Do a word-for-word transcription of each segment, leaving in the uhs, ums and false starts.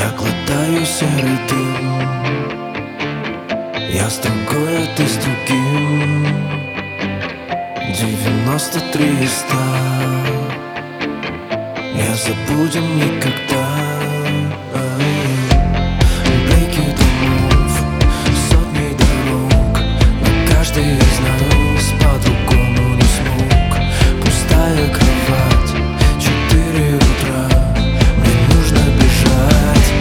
Я глотаю серый дым. Я с тобой, а ты с другим. Девяносто три и ста не забудем никогда. Блики домов, сотни дорог, но каждый из нас по-другому не смог. Пустая кровать, четыре утра, мне нужно бежать.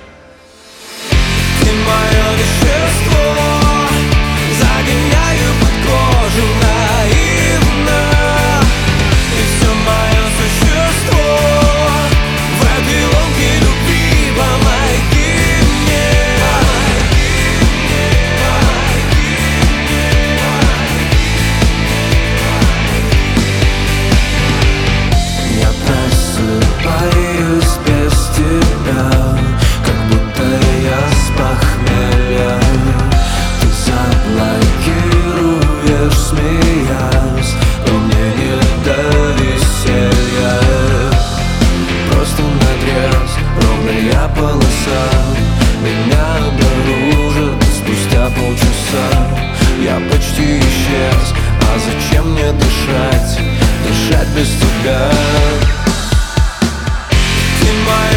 Ты мое вещество, загоняю под кожу наивно. И все мое существо в этой ломке любви, помоги мне. Я просыпаюсь без тебя, как будто я с похмелья. Ты заблокируешь, смеясь, но мне не до веселья. Просто надрез, ровная полоса, меня обнаружат спустя полчаса. Я почти исчез, а зачем мне дышать, дышать без тебя? Ты моя